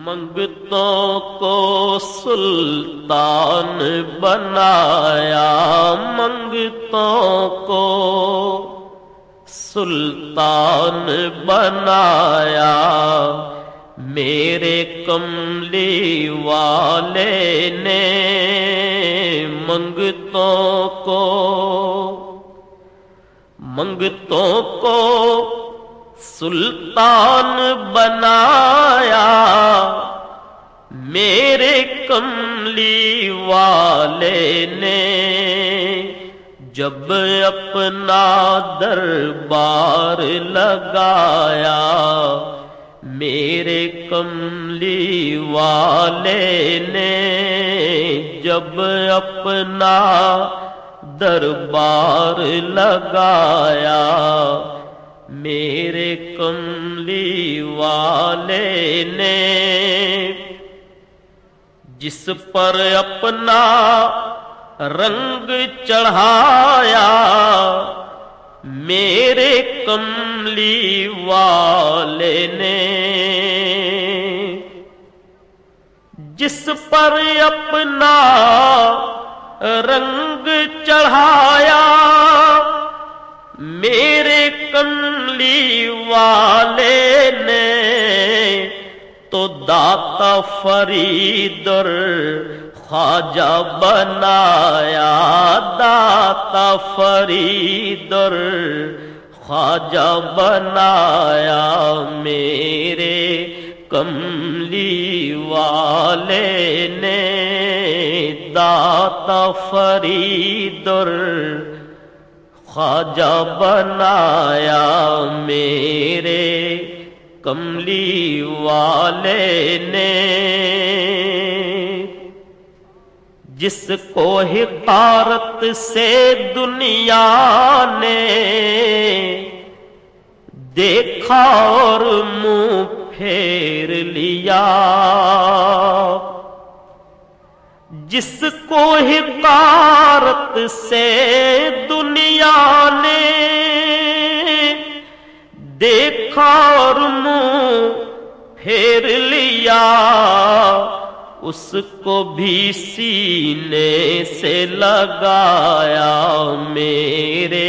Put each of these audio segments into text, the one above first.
منگتوں کو سلطان بنایا، منگتوں کو سلطان بنایا، میرے کملی والے نے منگتوں کو سلطان بنایا، میرے کملی والے نے جب اپنا دربار لگایا، میرے کملی والے نے جب اپنا دربار لگایا، میرے کملی والے نے جس پر اپنا رنگ چڑھایا، میرے کملی والے نے جس پر اپنا رنگ چڑھایا، میرے کملی والے نے تو داتا فرید اور خواجہ بنایا، داتا فرید اور خواجہ بنایا، میرے کملی والے نے داتا فرید اور خواجہ بنایا، میرے کملی والے نے جس کو حقارت سے دنیا نے دیکھا اور منہ پھیر لیا، جس کو حقارت سے دنیا نے دیکھا اور منہ پھیر لیا، اس کو بھی سینے سے لگایا، میرے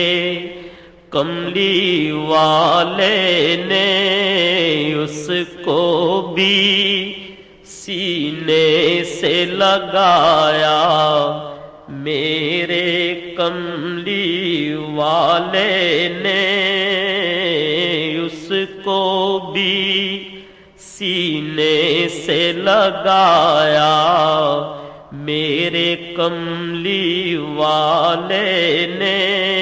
کملی والے نے اس کو بھی سینے سے لگایا، میرے کملی والے نے اس کو بھی سینے سے لگایا، میرے کملی والے نے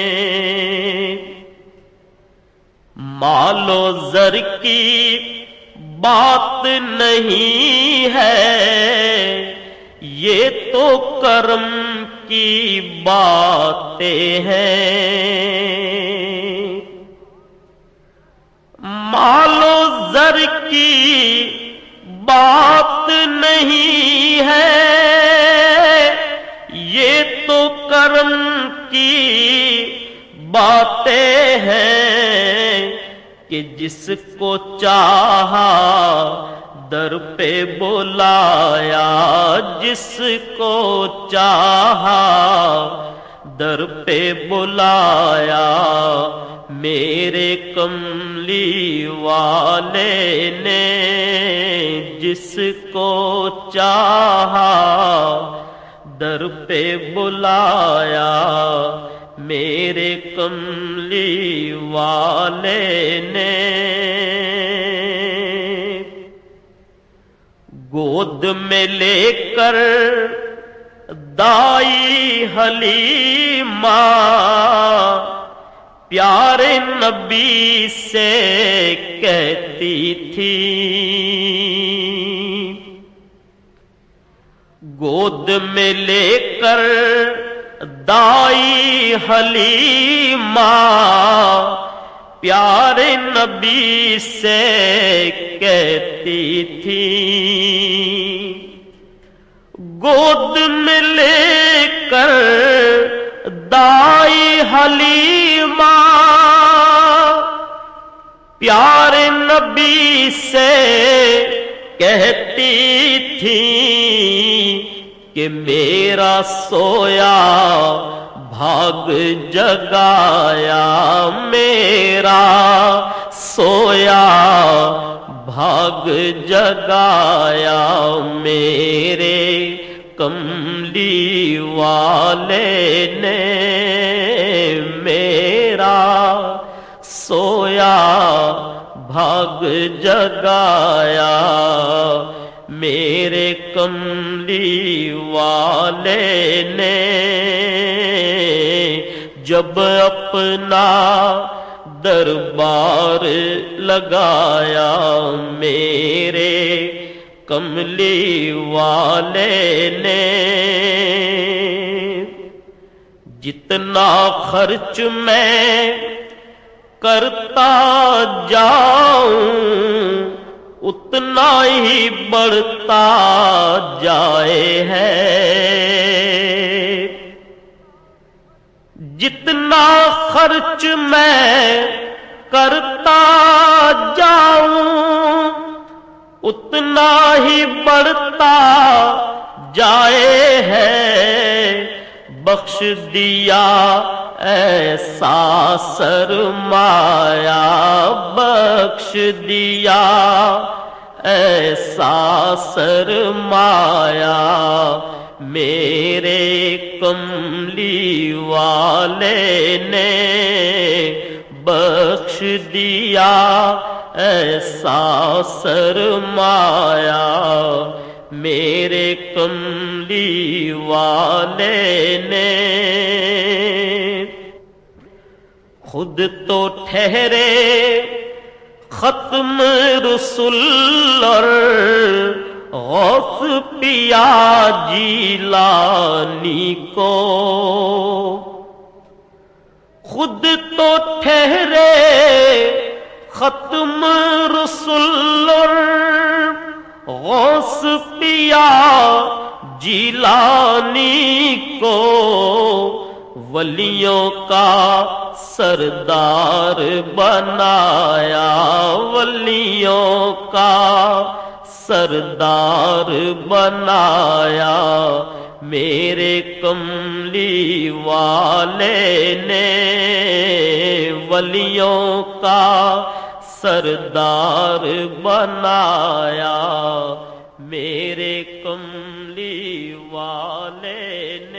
مال و زر کی بات نہیں ہے، یہ تو کرم کی باتیں ہیں، مال و زر کی بات نہیں ہے، یہ تو کرم کی باتیں ہیں، کہ جس کو چاہا در پہ بلایا، جس کو چاہا در پہ بلایا، میرے کملی والے نے جس کو چاہا در پہ بلایا، میرے کملی والے نے گود میں لے کر دائی حلیمہ پیارے نبی سے کہتی تھی، گود میں لے کر دائی حلیمہ پیارے نبی سے کہتی تھی، گود میں لے کر دائی حلیمہ پیارے نبی سے کہتی تھی کہ میرا سویا بھاگ جگایا، میرا سویا بھاگ جگایا، میرے کملی والے نے میرا سویا بھاگ جگایا، میرے کملی والے نے جب اپنا دربار لگایا، میرے کملی والے نے جتنا خرچ میں کرتا جاؤں اتنا ہی بڑھتا جائے ہے، جتنا خرچ میں کرتا جاؤں اتنا ہی بڑھتا جائے ہے، بخش دیا ایسا سرمایہ، بخش دیا ایسا سرمایہ، میرے کملی والے نے بخش دیا ایسا سرمایہ، میرے کملی والے نے خود تو ٹھہرے ختم رسول اور غوث پیا جیلانی کو، خود تو ٹھہرے ختم رسول اور غوث پیا جیلانی کو، ولیوں کا سردار بنایا، ولیوں کا سردار بنایا، میرے کملی والے نے ولیوں کا سردار بنایا، میرے کملی والے نے